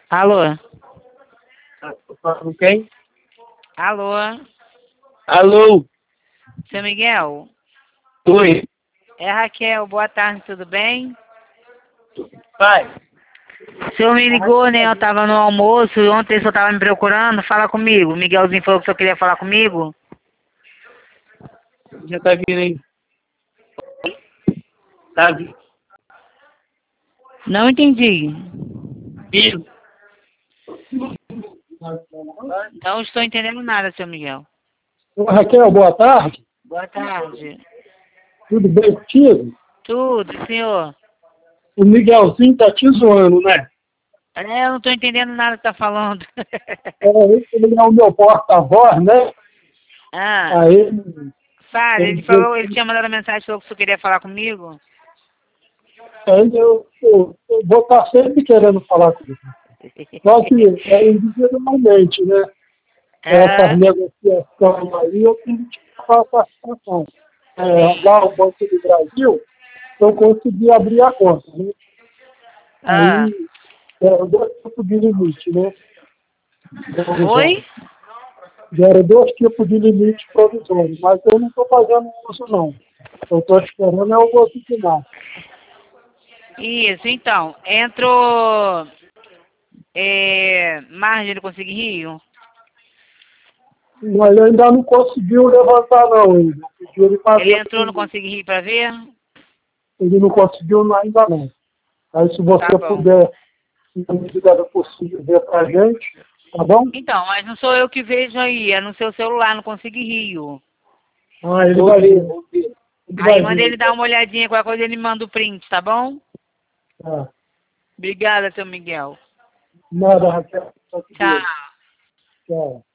Alô? Com quem? Alô? Alô? Seu Miguel? Oi. É Raquel, boa tarde, tudo bem? Pai. O senhor me ligou, né? Eu tava no almoço, ontem o senhor tava me procurando, fala comigo. O Miguelzinho falou que o senhor queria falar comigo. Já tá vindo aí. Tá vindo. Não entendi. Não estou entendendo nada, seu Miguel. Ô, Raquel, boa tarde. Boa tarde. Tudo bem contigo? Tudo, senhor? O Miguelzinho tá te zoando, né? Eu não estou entendendo nada que tá falando. Ele é o meu porta-voz, né? Ah, Aí, fala, ele ele disse falou, ele tinha mandado mensagem, falou que o senhor queria falar comigo. eu vou estar sempre querendo falar com você. Só que individualmente, né? Essas Ah, negociações aí, eu tenho que te falar a situação. Lá o Banco do Brasil, eu consegui abrir a conta, né? ah, Aí, deram 2 tipos de limite, né? oi? Provisório. Deram 2 tipos de limite provisório, mas eu não estou fazendo uso, não. Eu estou esperando é o outro final. Isso, então, entrou margem de conseguir Rio? Mas ele ainda não conseguiu levantar, não, ainda. Eu pedi ele para Ele ver entrou no primeiro. Conseguir Rio para ver? Ele não conseguiu ainda, não. Aí, se Tá você bom. puder, na medida do possível, ver para a gente, tá bom? Então, mas não sou eu que vejo aí, é no seu celular, no Conseguir Rio. Ah, ele vai vir. Ele Aí vai manda ele vir. dar uma olhadinha, qualquer coisa ele manda o print, tá bom? Tá. Obrigada, seu Miguel. Nada, Raquel. Só que Deus. Tchau. Tchau.